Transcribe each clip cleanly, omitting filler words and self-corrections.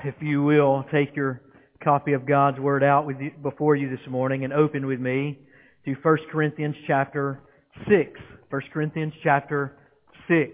If you will, take your copy of God's Word out before you this morning and open with me to 1 Corinthians chapter 6. 1 Corinthians chapter 6.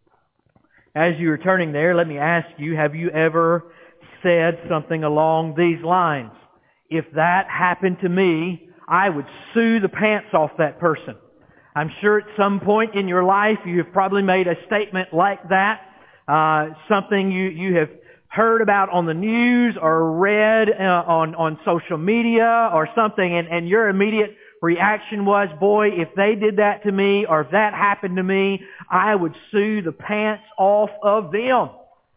As you are turning there, let me ask you, have you ever said something along these lines? If that happened to me, I would sue the pants off that person. I'm sure at some point in your life you have probably made a statement like that. Something you have heard about on the news or read on social media or something, and your immediate reaction was, boy, if they did that to me or if that happened to me, I would sue the pants off of them.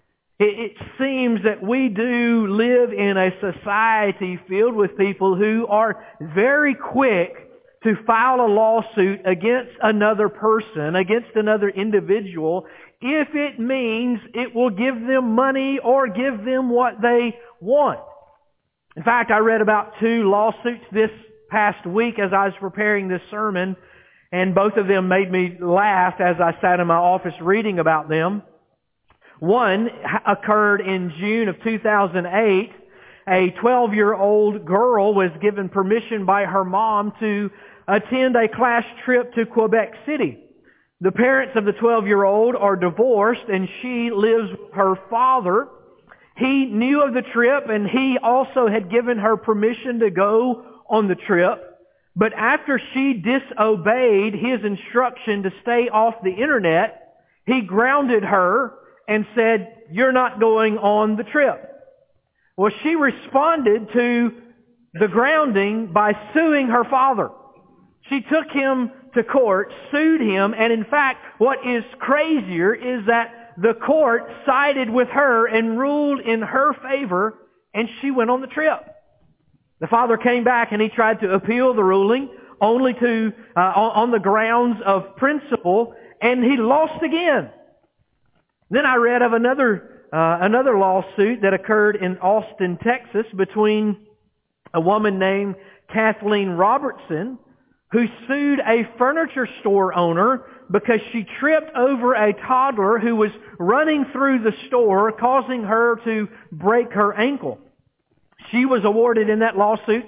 It seems that we do live in a society filled with people who are very quick to file a lawsuit against another person, against another individual, if it means it will give them money or give them what they want. In fact, I read about 2 lawsuits this past week as I was preparing this sermon, and both of them made me laugh as I sat in my office reading about them. One occurred in June of 2008. A 12-year-old girl was given permission by her mom to attend a class trip to Quebec City. The parents of the 12-year-old are divorced, and she lives with her father. He knew of the trip, and he also had given her permission to go on the trip. But after she disobeyed his instruction to stay off the internet, he grounded her and said, "You're not going on the trip." Well, she responded to the grounding by suing her father. She took him to court, sued him, and in fact, what is crazier is that the court sided with her and ruled in her favor, and she went on the trip. The father came back and he tried to appeal the ruling, only to on the grounds of principle, and he lost again. Then I read of another lawsuit that occurred in Austin, Texas, between a woman named Kathleen Robertson, who sued a furniture store owner because she tripped over a toddler who was running through the store, causing her to break her ankle. She was awarded in that lawsuit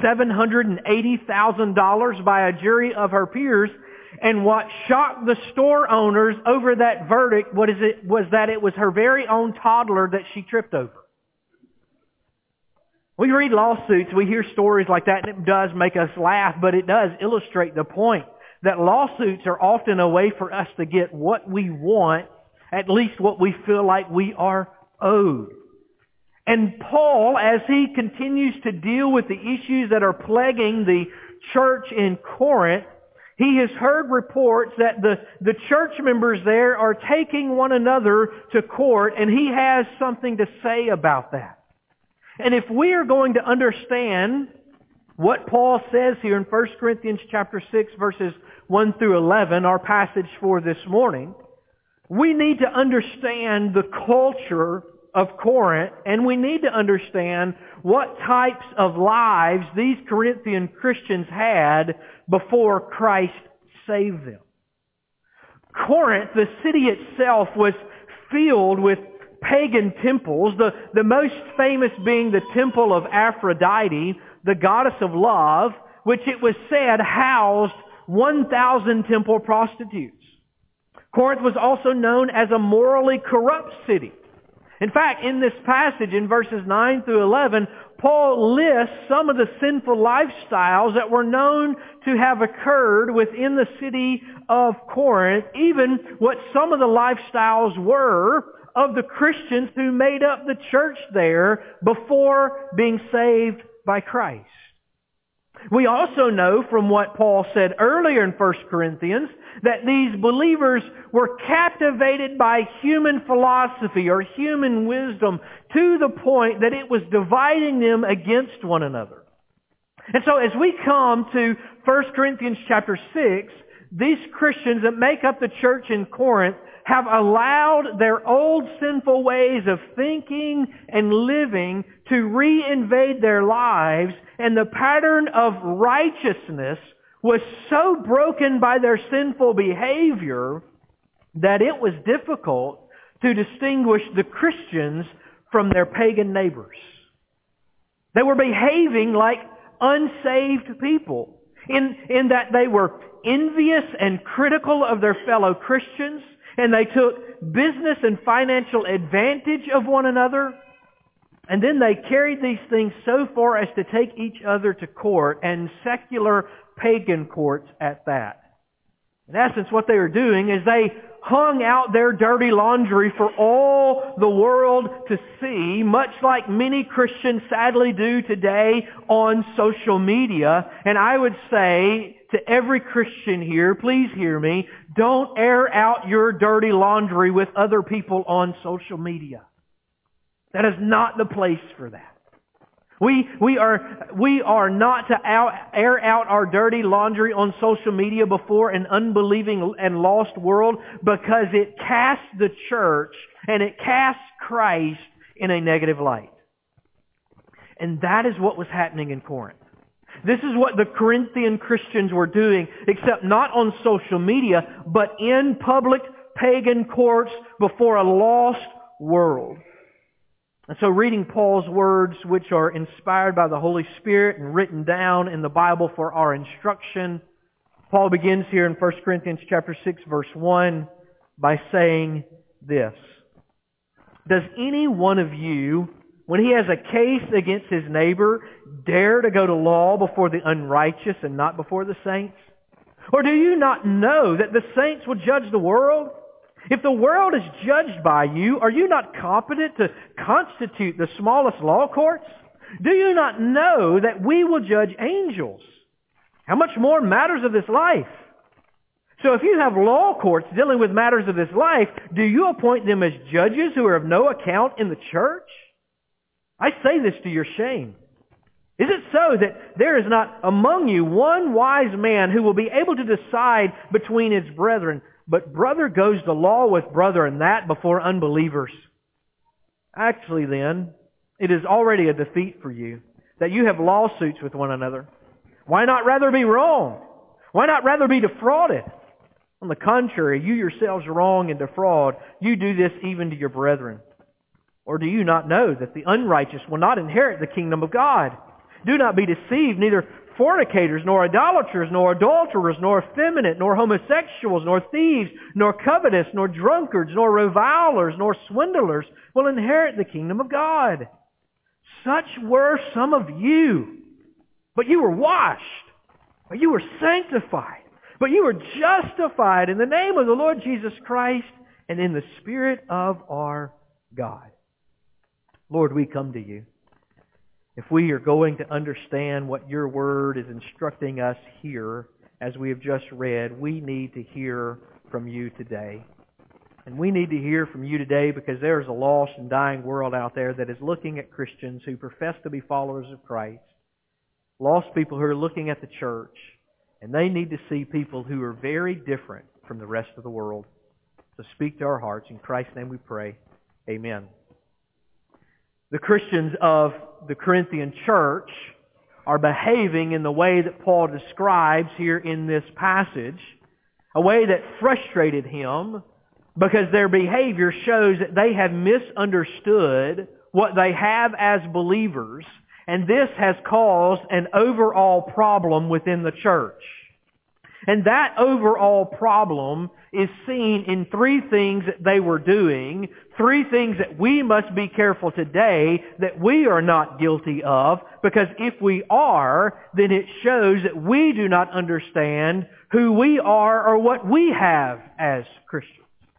$780,000 by a jury of her peers. And what shocked the store owners over that verdict was that it was her very own toddler that she tripped over. We read lawsuits, we hear stories like that, and it does make us laugh, but it does illustrate the point that lawsuits are often a way for us to get what we want, at least what we feel like we are owed. And Paul, as he continues to deal with the issues that are plaguing the church in Corinth, he has heard reports that the church members there are taking one another to court, and he has something to say about that. And if we are going to understand what Paul says here in 1 Corinthians chapter 6, verses 1 through 11, our passage for this morning, we need to understand the culture of Corinth, and we need to understand what types of lives these Corinthian Christians had before Christ saved them. Corinth, the city itself, was filled with pagan temples, the most famous being the temple of Aphrodite, the goddess of love, which it was said housed 1,000 temple prostitutes. Corinth was also known as a morally corrupt city. In fact, in this passage, in verses 9 through 11, Paul lists some of the sinful lifestyles that were known to have occurred within the city of Corinth, even what some of the lifestyles were of the Christians who made up the church there before being saved by Christ. We also know from what Paul said earlier in 1 Corinthians that these believers were captivated by human philosophy or human wisdom to the point that it was dividing them against one another. And so as we come to 1 Corinthians chapter 6, these Christians that make up the church in Corinth have allowed their old sinful ways of thinking and living to reinvade their lives, and the pattern of righteousness was so broken by their sinful behavior that it was difficult to distinguish the Christians from their pagan neighbors. They were behaving like unsaved people in that they were envious and critical of their fellow Christians, and they took business and financial advantage of one another. And then they carried these things so far as to take each other to court, and secular pagan courts at that. In essence, what they were doing is they hung out their dirty laundry for all the world to see, much like many Christians sadly do today on social media. And I would say to every Christian here, please hear me, don't air out your dirty laundry with other people on social media. That is not the place for that. We are not to air out our dirty laundry on social media before an unbelieving and lost world, because it casts the church and it casts Christ in a negative light. And that is what was happening in Corinth. This is what the Corinthian Christians were doing, except not on social media, but in public pagan courts before a lost world. And so reading Paul's words, which are inspired by the Holy Spirit and written down in the Bible for our instruction, Paul begins here in 1 Corinthians chapter 6, verse 1 by saying this: Does any one of you, when he has a case against his neighbor, dare to go to law before the unrighteous and not before the saints? Or do you not know that the saints will judge the world? If the world is judged by you, are you not competent to constitute the smallest law courts? Do you not know that we will judge angels? How much more matters of this life? So if you have law courts dealing with matters of this life, do you appoint them as judges who are of no account in the church? I say this to your shame. Is it so that there is not among you one wise man who will be able to decide between his brethren? But brother goes to law with brother, and that before unbelievers. Actually then, it is already a defeat for you that you have lawsuits with one another. Why not rather be wrong? Why not rather be defrauded? On the contrary, you yourselves wrong and defraud. You do this even to your brethren. Or do you not know that the unrighteous will not inherit the kingdom of God? Do not be deceived, neither fornicators, nor idolaters, nor adulterers, nor effeminate, nor homosexuals, nor thieves, nor covetous, nor drunkards, nor revilers, nor swindlers will inherit the kingdom of God. Such were some of you. But you were washed, but you were sanctified, but you were justified in the name of the Lord Jesus Christ and in the Spirit of our God. Lord, we come to you. If we are going to understand what your word is instructing us here, as we have just read, we need to hear from you today. And we need to hear from you today because there is a lost and dying world out there that is looking at Christians who profess to be followers of Christ. Lost people who are looking at the church, and they need to see people who are very different from the rest of the world. So speak to our hearts. In Christ's name we pray. Amen. The Christians of the Corinthian church are behaving in the way that Paul describes here in this passage, a way that frustrated him because their behavior shows that they have misunderstood what they have as believers, and this has caused an overall problem within the church. And that overall problem is seen in three things that they were doing, three things that we must be careful today that we are not guilty of, because if we are, then it shows that we do not understand who we are or what we have as Christians.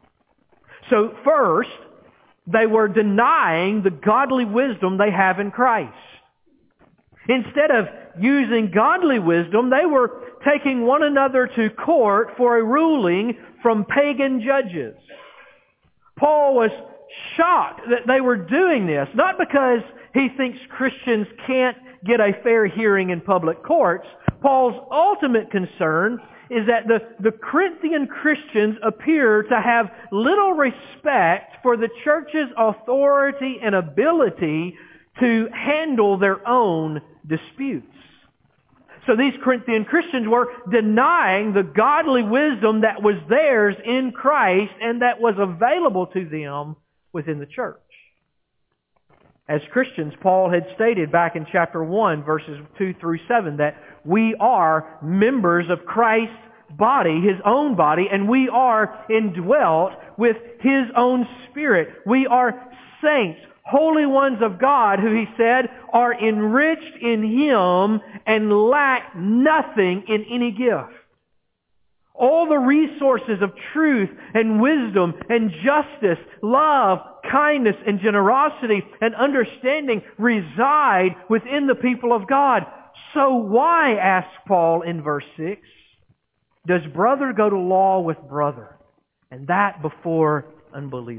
So first, they were denying the godly wisdom they have in Christ. Instead of using godly wisdom, they were taking one another to court for a ruling from pagan judges. Paul was shocked that they were doing this, not because he thinks Christians can't get a fair hearing in public courts. Paul's ultimate concern is that the Corinthian Christians appear to have little respect for the church's authority and ability to handle their own disputes. So these Corinthian Christians were denying the godly wisdom that was theirs in Christ and that was available to them within the church. As Christians, Paul had stated back in chapter 1, verses 2 through 7, that we are members of Christ's body, His own body, and we are indwelt with His own Spirit. We are saints, holy ones of God, who He said are enriched in Him and lack nothing in any gift. All the resources of truth and wisdom and justice, love, kindness and generosity and understanding reside within the people of God. So why, asks Paul in verse 6, does brother go to law with brother, and that before unbelievers?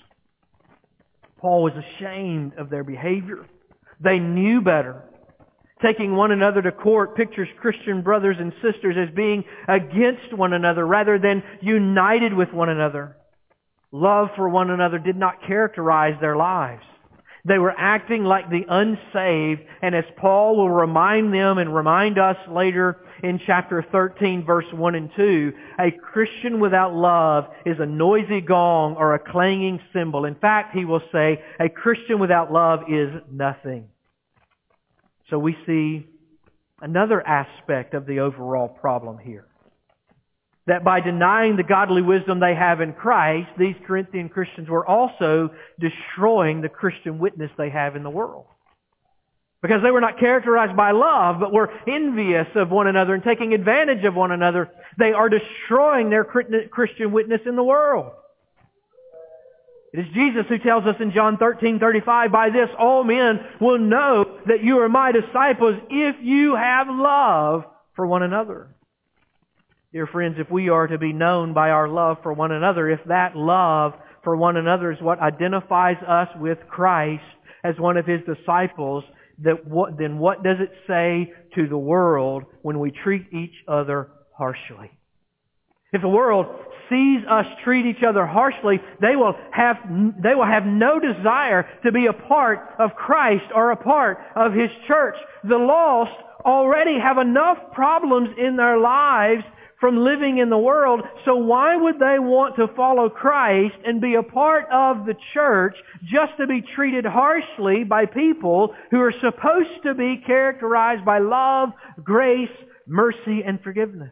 Paul was ashamed of their behavior. They knew better. Taking one another to court pictures Christian brothers and sisters as being against one another rather than united with one another. Love for one another did not characterize their lives. They were acting like the unsaved, and as Paul will remind them and remind us later in chapter 13, verse 1 and 2, a Christian without love is a noisy gong or a clanging cymbal. In fact, he will say, a Christian without love is nothing. So we see another aspect of the overall problem here. That by denying the godly wisdom they have in Christ, these Corinthian Christians were also destroying the Christian witness they have in the world. Because they were not characterized by love, but were envious of one another and taking advantage of one another. They are destroying their Christian witness in the world. It is Jesus who tells us in John 13:35, by this all men will know that you are my disciples if you have love for one another. Dear friends, if we are to be known by our love for one another, if that love for one another is what identifies us with Christ as one of His disciples, then what does it say to the world when we treat each other harshly? If the world sees us treat each other harshly, they will have no desire to be a part of Christ or a part of His church. The lost already have enough problems in their lives from living in the world, so why would they want to follow Christ and be a part of the church just to be treated harshly by people who are supposed to be characterized by love, grace, mercy, and forgiveness?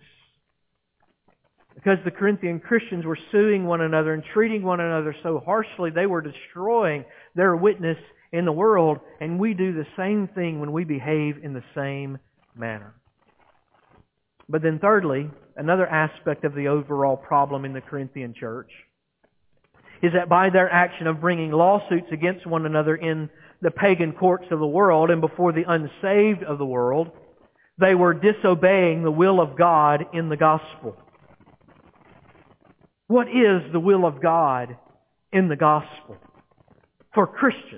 Because the Corinthian Christians were suing one another and treating one another so harshly, they were destroying their witness in the world, and we do the same thing when we behave in the same manner. But then thirdly, another aspect of the overall problem in the Corinthian church is that by their action of bringing lawsuits against one another in the pagan courts of the world and before the unsaved of the world, they were disobeying the will of God in the gospel. What is the will of God in the gospel for Christians?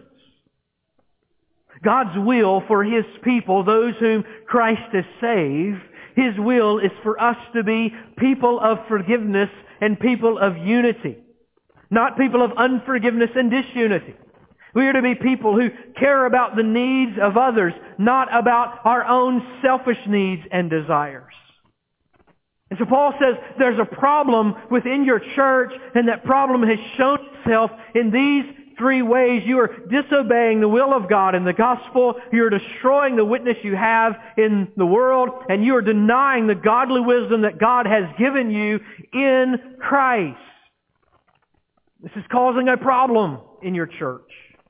God's will for His people, those whom Christ has saved, His will is for us to be people of forgiveness and people of unity, not people of unforgiveness and disunity. We are to be people who care about the needs of others, not about our own selfish needs and desires. And so Paul says there's a problem within your church, and that problem has shown itself in these three ways. You are disobeying the will of God in the gospel, you are destroying the witness you have in the world, and you are denying the godly wisdom that God has given you in Christ. This is causing a problem in your church.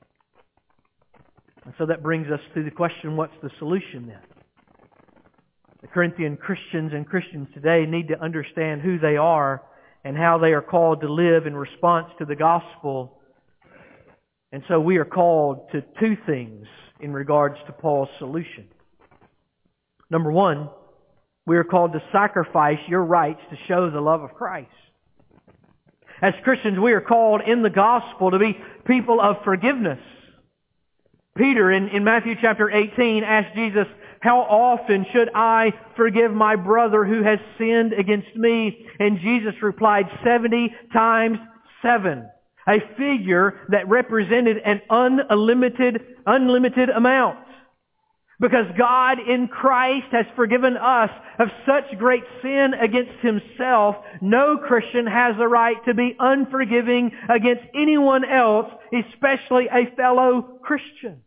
And so that brings us to the question, what's the solution then? The Corinthian Christians and Christians today need to understand who they are and how they are called to live in response to the gospel. And so we are called to two things in regards to Paul's solution. Number one, we are called to sacrifice your rights to show the love of Christ. As Christians, we are called in the gospel to be people of forgiveness. Peter in Matthew chapter 18 asked Jesus, how often should I forgive my brother who has sinned against me? And Jesus replied, 70 times 7. A figure that represented an unlimited amount. Because God in Christ has forgiven us of such great sin against Himself, no Christian has the right to be unforgiving against anyone else, especially a fellow Christian.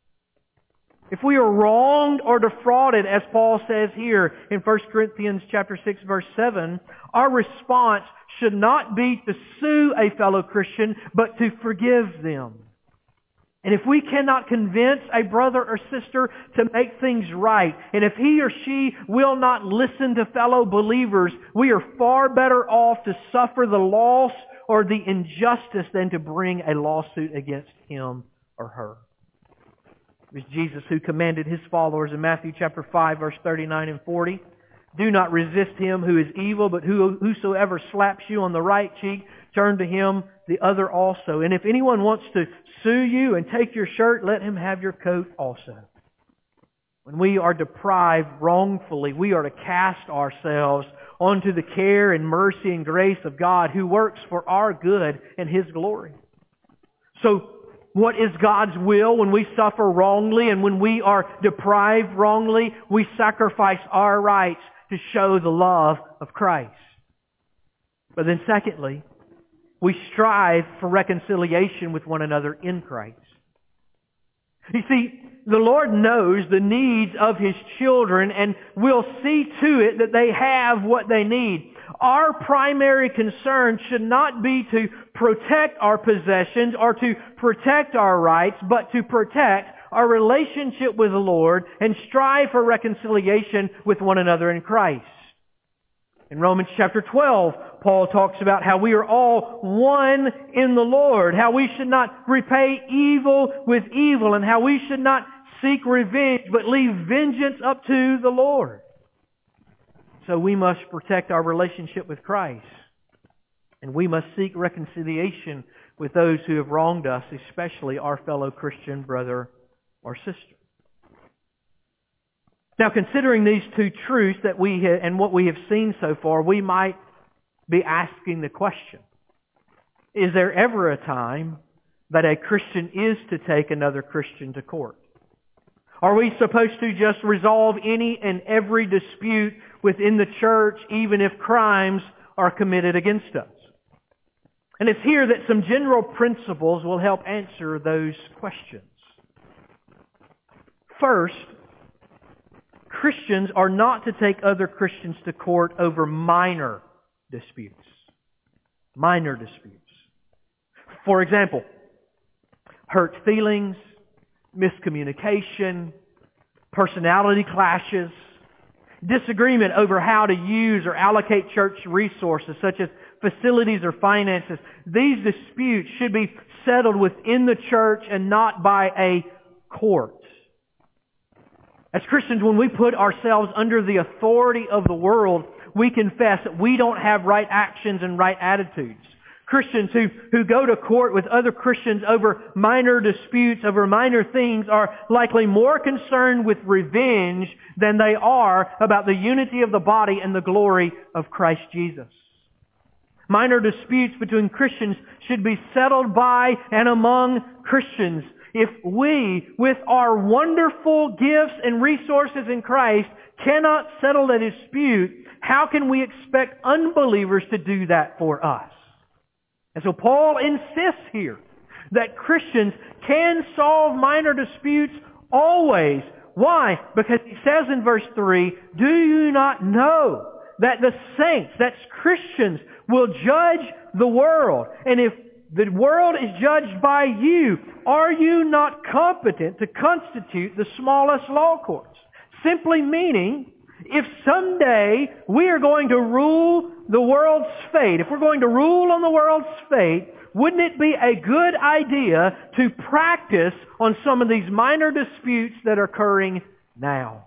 If we are wronged or defrauded, as Paul says here in 1 Corinthians chapter 6, verse 7, our response should not be to sue a fellow Christian, but to forgive them. And if we cannot convince a brother or sister to make things right, and if he or she will not listen to fellow believers, we are far better off to suffer the loss or the injustice than to bring a lawsuit against him or her. It was Jesus who commanded His followers in Matthew chapter 5, verse 39 and 40, "Do not resist him who is evil, but whosoever slaps you on the right cheek, turn to him the other also. And if anyone wants to sue you and take your shirt, let him have your coat also." When we are deprived wrongfully, we are to cast ourselves onto the care and mercy and grace of God, who works for our good and His glory. So, what is God's will when we suffer wrongly and when we are deprived wrongly? We sacrifice our rights to show the love of Christ. But then secondly, we strive for reconciliation with one another in Christ. You see, the Lord knows the needs of His children and will see to it that they have what they need. Our primary concern should not be to protect our possessions or to protect our rights, but to protect our relationship with the Lord and strive for reconciliation with one another in Christ. In Romans chapter 12, Paul talks about how we are all one in the Lord, how we should not repay evil with evil, and how we should not seek revenge, but leave vengeance up to the Lord. So we must protect our relationship with Christ. And we must seek reconciliation with those who have wronged us, especially our fellow Christian brother or sister. Now, considering these two truths that and what we have seen so far, we might be asking the question, is there ever a time that a Christian is to take another Christian to court? Are we supposed to just resolve any and every dispute within the church, even if crimes are committed against us? And it's here that some general principles will help answer those questions. First, Christians are not to take other Christians to court over minor disputes. Minor disputes. For example, hurt feelings, miscommunication, personality clashes, disagreement over how to use or allocate church resources such as facilities or finances. These disputes should be settled within the church and not by a court. As Christians, when we put ourselves under the authority of the world, we confess that we don't have right actions and right attitudes. Christians who go to court with other Christians over minor disputes, over minor things, are likely more concerned with revenge than they are about the unity of the body and the glory of Christ Jesus. Minor disputes between Christians should be settled by and among Christians. If we, with our wonderful gifts and resources in Christ, cannot settle a dispute, how can we expect unbelievers to do that for us? And so Paul insists here that Christians can solve minor disputes always. Why? Because he says in verse 3, "Do you not know that the saints," that's Christians, "will judge the world? And if the world is judged by you, are you not competent to constitute the smallest law courts?" Simply meaning, if someday we are going to rule the world's fate, if we're going to rule on the world's fate, wouldn't it be a good idea to practice on some of these minor disputes that are occurring now?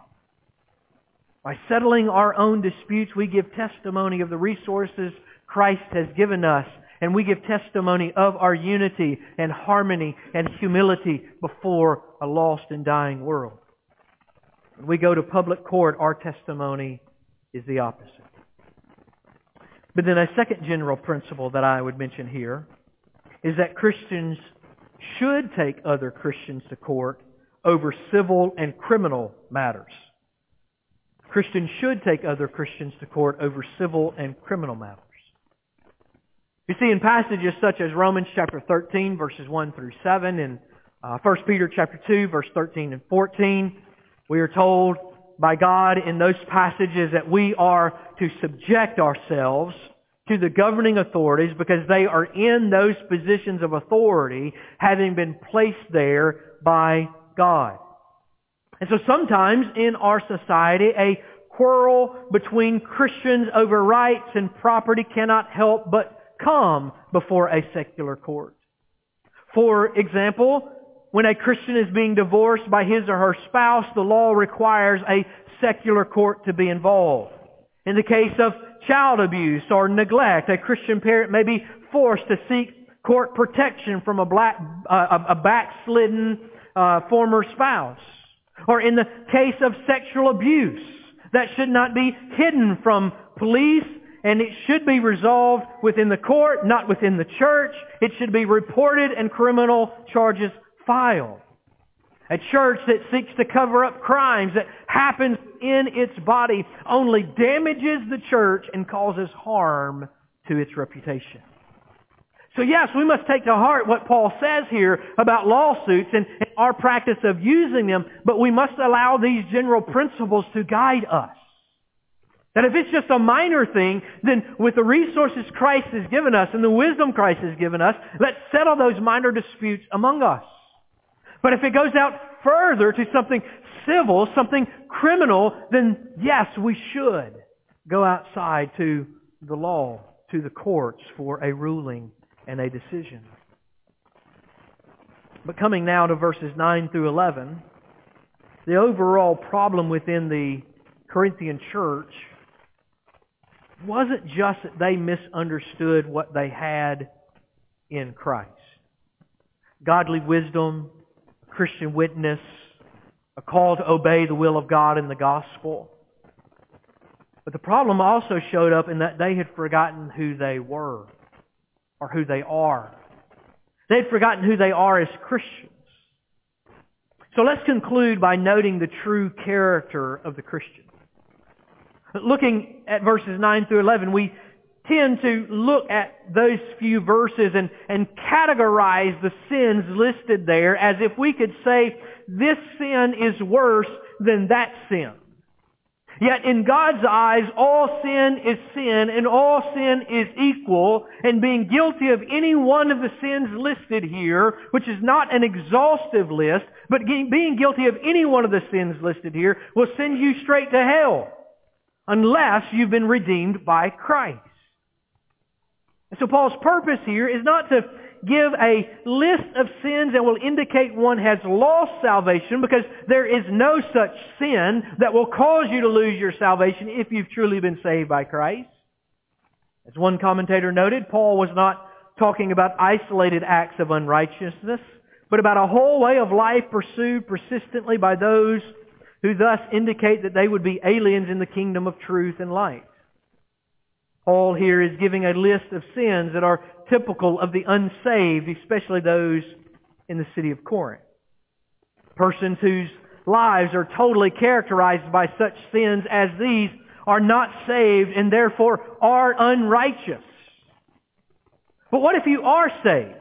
By settling our own disputes, we give testimony of the resources Christ has given us, and we give testimony of our unity and harmony and humility before a lost and dying world. When we go to public court, our testimony is the opposite. But then a second general principle that I would mention here is that Christians should take other Christians to court over civil and criminal matters. Christians should take other Christians to court over civil and criminal matters. You see, in passages such as Romans chapter 13, verses 1 through 7, and 1 Peter chapter 2, verse 13 and 14, we are told by God in those passages that we are to subject ourselves to the governing authorities because they are in those positions of authority, having been placed there by God. And so sometimes in our society, a quarrel between Christians over rights and property cannot help but come before a secular court. For example, when a Christian is being divorced by his or her spouse, the law requires a secular court to be involved. In the case of child abuse or neglect, a Christian parent may be forced to seek court protection from a backslidden former spouse. Or in the case of sexual abuse, that should not be hidden from police, and it should be resolved within the court, not within the church. It should be reported and criminal charges filed. A church that seeks to cover up crimes that happens in its body only damages the church and causes harm to its reputation. So yes, we must take to heart what Paul says here about lawsuits and our practice of using them, but we must allow these general principles to guide us. That if it's just a minor thing, then with the resources Christ has given us and the wisdom Christ has given us, let's settle those minor disputes among us. But if it goes out further to something civil, something criminal, then yes, we should go outside to the law, to the courts for a ruling and a decision. But coming now to verses 9 through 11, the overall problem within the Corinthian church wasn't just that they misunderstood what they had in Christ. Godly wisdom, Christian witness, a call to obey the will of God in the gospel. But the problem also showed up in that they had forgotten who they were, or who they are. They had forgotten who they are as Christians. So let's conclude by noting the true character of the Christian. Looking at verses 9 through 11, we tend to look at those few verses and categorize the sins listed there as if we could say, this sin is worse than that sin. Yet in God's eyes, all sin is sin and all sin is equal, and being guilty of any one of the sins listed here, which is not an exhaustive list, but being guilty of any one of the sins listed here will send you straight to hell unless you've been redeemed by Christ. And so Paul's purpose here is not to give a list of sins that will indicate one has lost salvation, because there is no such sin that will cause you to lose your salvation if you've truly been saved by Christ. As one commentator noted, Paul was not talking about isolated acts of unrighteousness, but about a whole way of life pursued persistently by those who thus indicate that they would be aliens in the kingdom of truth and light. Paul here is giving a list of sins that are typical of the unsaved, especially those in the city of Corinth. Persons whose lives are totally characterized by such sins as these are not saved and therefore are unrighteous. But what if you are saved?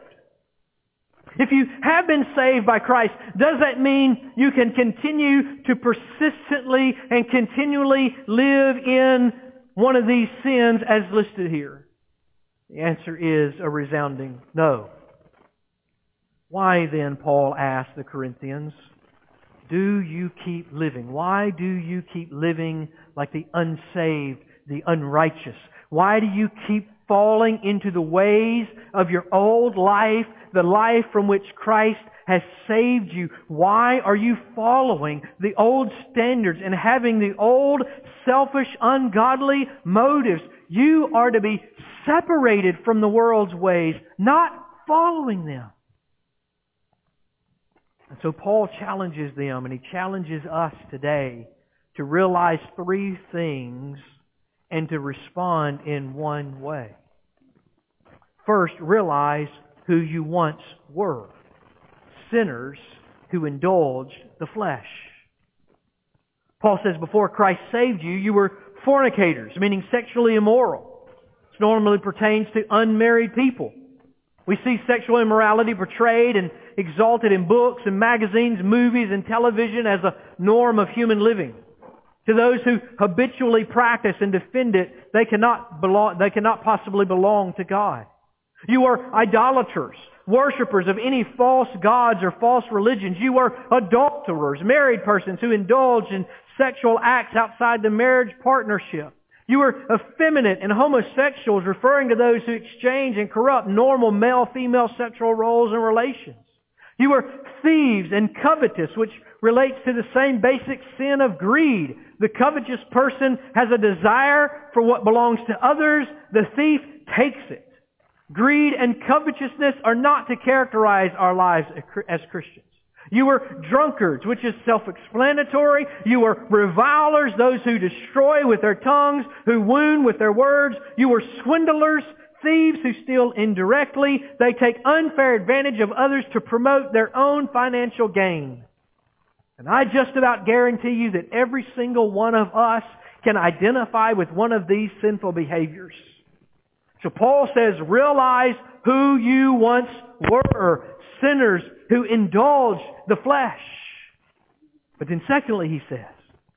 If you have been saved by Christ, does that mean you can continue to persistently and continually live in one of these sins as listed here? The answer is a resounding no. Why then, Paul asked the Corinthians, do you keep living? Why do you keep living like the unsaved, the unrighteous? Why do you keep falling into the ways of your old life, the life from which Christ has saved you? Why are you following the old standards and having the old selfish, ungodly motives? You are to be separated from the world's ways, not following them. And so Paul challenges them, and he challenges us today to realize three things and to respond in one way. First, realize who you once were. Sinners who indulged the flesh. Paul says before Christ saved you, you were fornicators, meaning sexually immoral. This normally pertains to unmarried people. We see sexual immorality portrayed and exalted in books and magazines, movies and television as a norm of human living. To those who habitually practice and defend it, they cannot possibly belong to God. You are idolaters, worshippers of any false gods or false religions. You are adulterers, married persons who indulge in sexual acts outside the marriage partnership. You are effeminate and homosexuals, referring to those who exchange and corrupt normal male-female sexual roles and relations. You are thieves and covetous, which relates to the same basic sin of greed. The covetous person has a desire for what belongs to others. The thief takes it. Greed and covetousness are not to characterize our lives as Christians. You were drunkards, which is self-explanatory. You were revilers, those who destroy with their tongues, who wound with their words. You were swindlers, thieves who steal indirectly. They take unfair advantage of others to promote their own financial gain. And I just about guarantee you that every single one of us can identify with one of these sinful behaviors. So Paul says, realize who you once were, sinners who indulged the flesh. But then secondly, he says,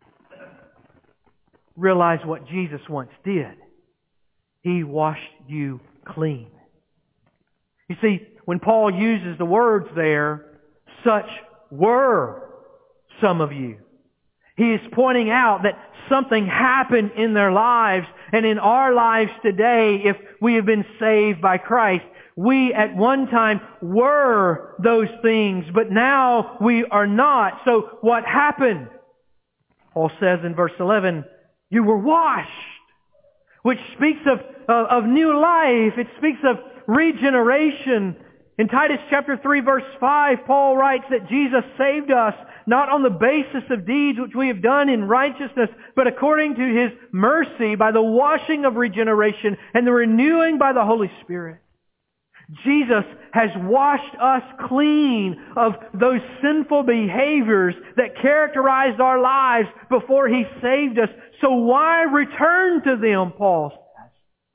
realize what Jesus once did. He washed you clean. You see, when Paul uses the words there, such were some of you, he is pointing out that something happened in their lives and in our lives today if we have been saved by Christ. We at one time were those things, but now we are not. So what happened? Paul says in verse 11, you were washed, which speaks of new life. It speaks of regeneration. In Titus chapter 3 verse 5, Paul writes that Jesus saved us not on the basis of deeds which we have done in righteousness, but according to His mercy by the washing of regeneration and the renewing by the Holy Spirit. Jesus has washed us clean of those sinful behaviors that characterized our lives before He saved us. So why return to them, Paul says?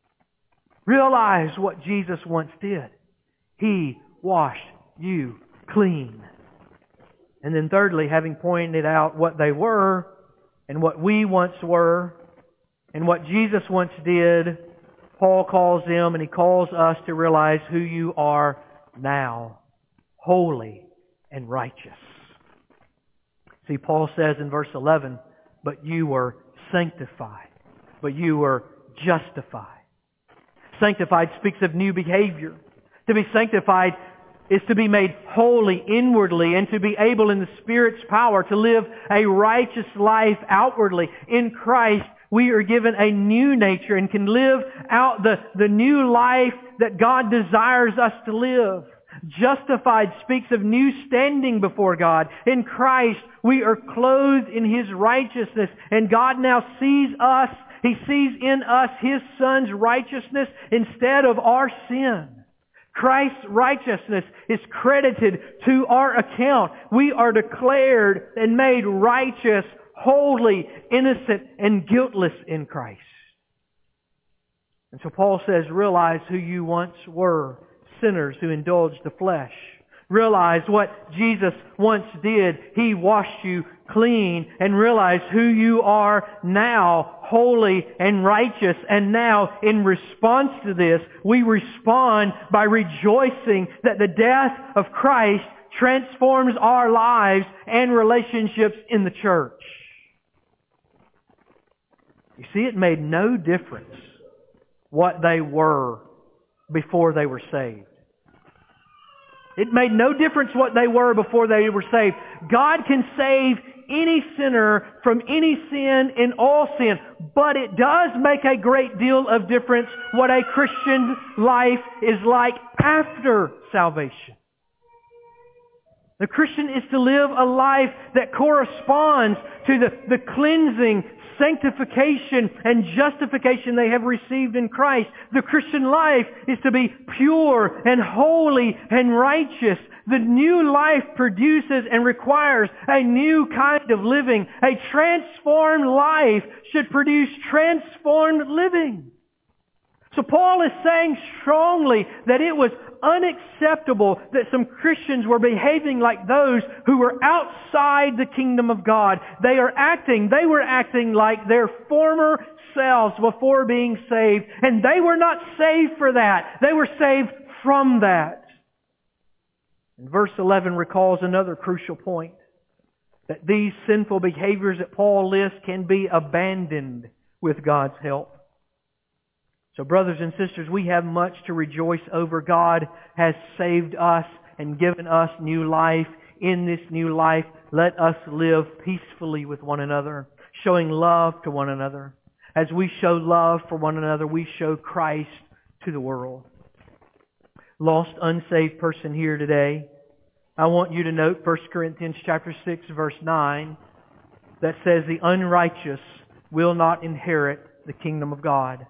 Realize what Jesus once did. He washed you clean. And then thirdly, having pointed out what they were and what we once were and what Jesus once did, Paul calls them and he calls us to realize who you are now, holy and righteous. See, Paul says in verse 11, but you were sanctified, but you were justified. Sanctified speaks of new behavior. To be sanctified is to be made holy inwardly and to be able in the Spirit's power to live a righteous life outwardly. In Christ, we are given a new nature and can live out the new life that God desires us to live. Justified speaks of new standing before God. In Christ, we are clothed in His righteousness, and God now sees us. He sees in us His Son's righteousness instead of our sin. Christ's righteousness is credited to our account. We are declared and made righteous, holy, innocent, and guiltless in Christ. And so Paul says, realize who you once were, sinners who indulged the flesh. Realize what Jesus once did. He washed you clean. And realize who you are now, holy and righteous. And now, in response to this, we respond by rejoicing that the death of Christ transforms our lives and relationships in the church. You see, it made no difference what they were before they were saved. It made no difference what they were before they were saved. God can save any sinner from any sin in all sin. But it does make a great deal of difference what a Christian life is like after salvation. The Christian is to live a life that corresponds to the cleansing, sanctification, and justification they have received in Christ. The Christian life is to be pure and holy and righteous. The new life produces and requires a new kind of living. A transformed life should produce transformed living. So Paul is saying strongly that it was unacceptable that some Christians were behaving like those who were outside the kingdom of God. They were acting like their former selves before being saved. And they were not saved for that. They were saved from that. And verse 11 recalls another crucial point. That these sinful behaviors that Paul lists can be abandoned with God's help. So brothers and sisters, we have much to rejoice over. God has saved us and given us new life. In this new life, let us live peacefully with one another, showing love to one another. As we show love for one another, we show Christ to the world. Lost, unsaved person here today, I want you to note 1 Corinthians chapter 6, verse 9, that says, the unrighteous will not inherit the kingdom of God.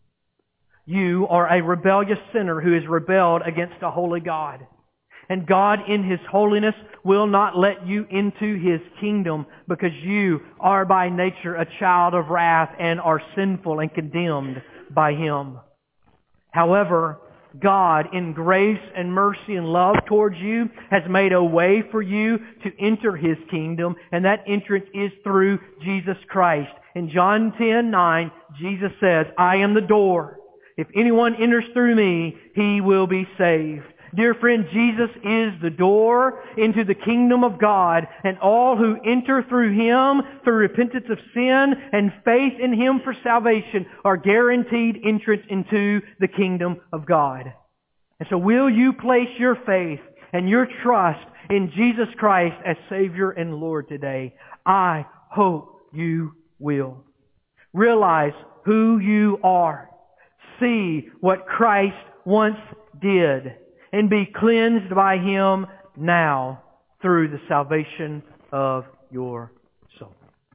You are a rebellious sinner who has rebelled against a holy God. And God in His holiness will not let you into His kingdom because you are by nature a child of wrath and are sinful and condemned by Him. However, God in grace and mercy and love towards you has made a way for you to enter His kingdom, and that entrance is through Jesus Christ. In John 10:9, Jesus says, I am the door. If anyone enters through me, he will be saved. Dear friend, Jesus is the door into the kingdom of God, and all who enter through Him, through repentance of sin and faith in Him for salvation, are guaranteed entrance into the kingdom of God. And so will you place your faith and your trust in Jesus Christ as Savior and Lord today? I hope you will. Realize who you are. See what Christ once did and be cleansed by Him now through the salvation of your soul.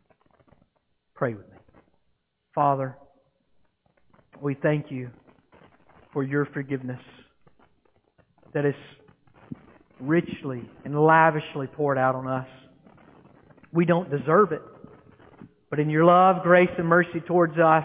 Pray with me. Father, we thank You for Your forgiveness that is richly and lavishly poured out on us. We don't deserve it, but in Your love, grace, and mercy towards us,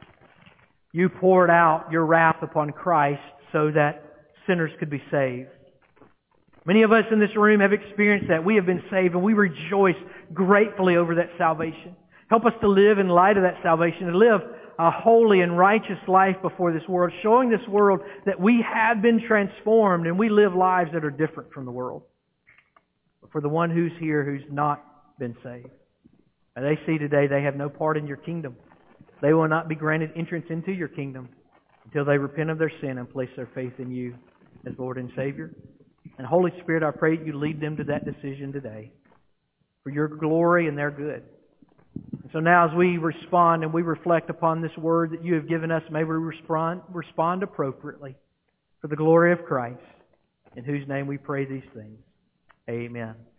You poured out Your wrath upon Christ so that sinners could be saved. Many of us in this room have experienced that. We have been saved and we rejoice gratefully over that salvation. Help us to live in light of that salvation, to live a holy and righteous life before this world, showing this world that we have been transformed and we live lives that are different from the world. But for the one who's here who's not been saved, and they see today they have no part in Your kingdom. They will not be granted entrance into Your kingdom until they repent of their sin and place their faith in You as Lord and Savior. And Holy Spirit, I pray that You lead them to that decision today for Your glory and their good. And so now as we respond and we reflect upon this word that You have given us, may we respond appropriately for the glory of Christ, in whose name we pray these things. Amen.